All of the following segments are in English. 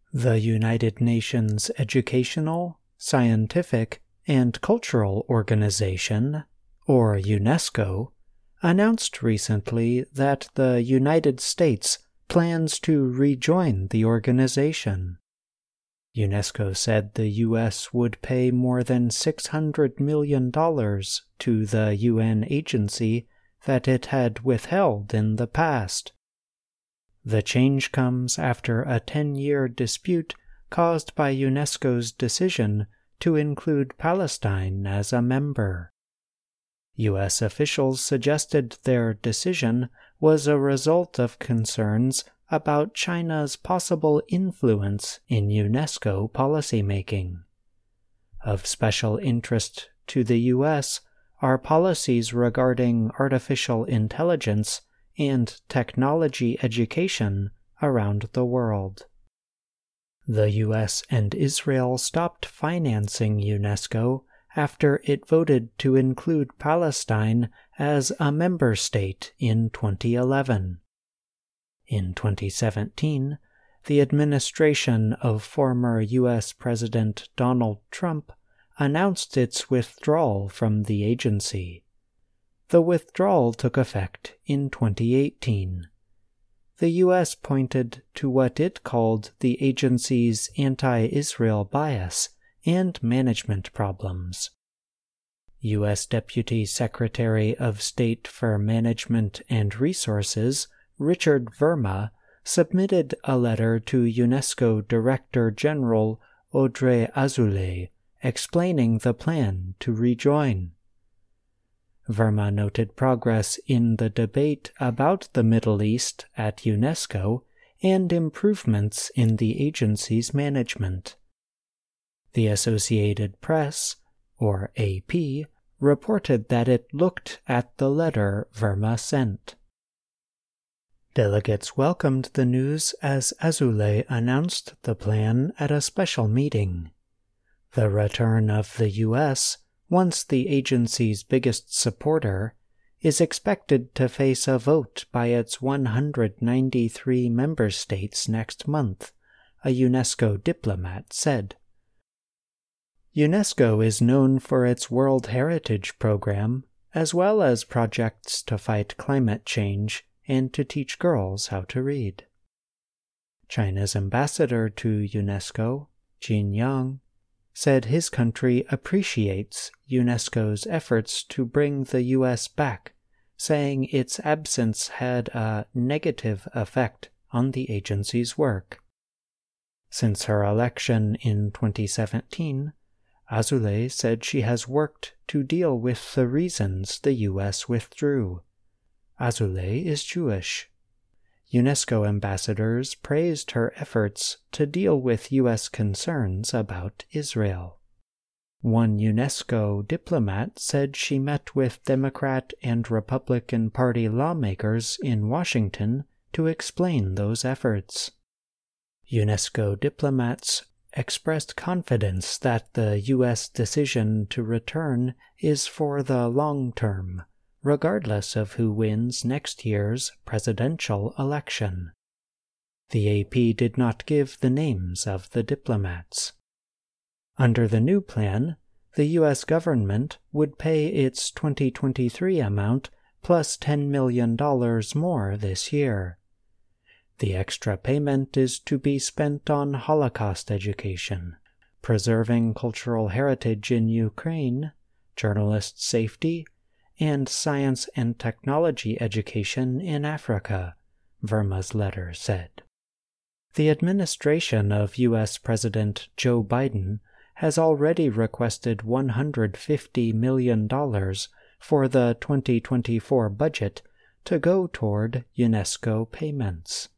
The United Nations Educational, Scientific, and Cultural Organization, or UNESCO, announced recently that the United States plans to rejoin the organization. UNESCO said the U.S. would pay more than $600 million to the UN agency that it had withheld in the past. The change comes after a 10-year dispute caused by UNESCO's decision to include Palestine as a member. U.S. officials suggested their decision was a result of concerns about China's possible influence in UNESCO policymaking. Of special interest to the U.S. are policies regarding artificial intelligence and technology education around the world. The U.S. and Israel stopped financing UNESCO after it voted to include Palestine as a member state in 2011. In 2017, the administration of former U.S. President Donald Trump announced its withdrawal from the agency. The withdrawal took effect in 2018. The U.S. pointed to what it called the agency's anti-Israel bias and management problems. U.S. Deputy Secretary of State for Management and Resources Richard Verma submitted a letter to UNESCO Director General Audrey Azoulay explaining the plan to rejoin. Verma noted progress in the debate about the Middle East at UNESCO and improvements in the agency's management. The Associated Press, or AP, reported that it looked at the letter Verma sent. Delegates welcomed the news as Azoulay announced the plan at a special meeting. The return of the U.S., once the agency's biggest supporter, is expected to face a vote by its 193 member states next month, a UNESCO diplomat said. UNESCO is known for its World Heritage Program, as well as projects to fight climate change and to teach girls how to read. China's ambassador to UNESCO, Jin Yang, said his country appreciates UNESCO's efforts to bring the U.S. back, saying its absence had a negative effect on the agency's work. Since her election in 2017, Azoulay said she has worked to deal with the reasons the U.S. withdrew. Azoulay is Jewish. UNESCO ambassadors praised her efforts to deal with U.S. concerns about Israel. One UNESCO diplomat said she met with Democrat and Republican Party lawmakers in Washington to explain those efforts. UNESCO diplomats expressed confidence that the U.S. decision to return is for the long term, regardless of who wins next year's presidential election. The AP did not give the names of the diplomats. Under the new plan, the U.S. government would pay its 2023 amount plus $10 million more this year. The extra payment is to be spent on Holocaust education, preserving cultural heritage in Ukraine, journalist safety, and science and technology education in Africa, Verma's letter said. The administration of U.S. President Joe Biden has already requested $150 million for the 2024 budget to go toward UNESCO payments.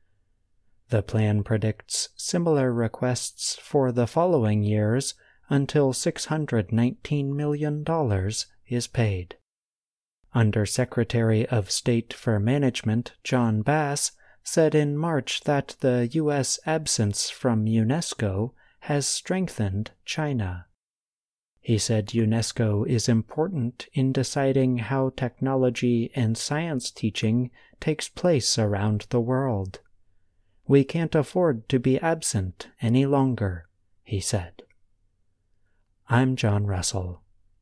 The plan predicts similar requests for the following years until $619 million is paid. Under-Secretary of State for Management John Bass said in March that the U.S. absence from UNESCO has strengthened China. He said UNESCO is important in deciding how technology and science teaching takes place around the world. We can't afford to be absent any longer, he said. I'm John Russell.